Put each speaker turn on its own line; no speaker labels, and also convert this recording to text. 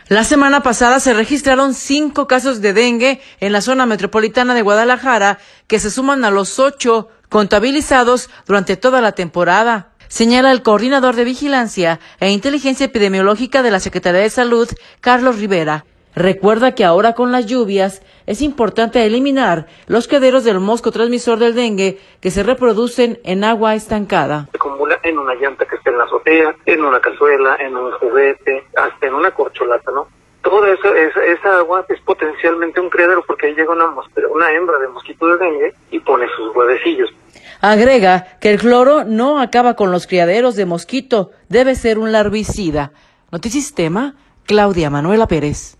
La semana pasada se registraron 5 casos de dengue en la zona metropolitana de Guadalajara, que se suman a los 8 contabilizados durante toda la temporada. Señala el coordinador de Vigilancia e Inteligencia Epidemiológica de la Secretaría de Salud, Carlos Rivera. Recuerda que ahora con las lluvias es importante eliminar los criaderos del mosco transmisor del dengue que se reproducen en agua estancada.
Se acumula en una llanta que está en la azotea, en una cazuela, en un juguete, hasta en una corcholata, ¿no? Toda esa agua es potencialmente un criadero porque ahí llega una hembra de mosquito de dengue y pone sus huevecillos.
Agrega que el cloro no acaba con los criaderos de mosquito, debe ser un larvicida. Notisistema, Claudia Manuela Pérez.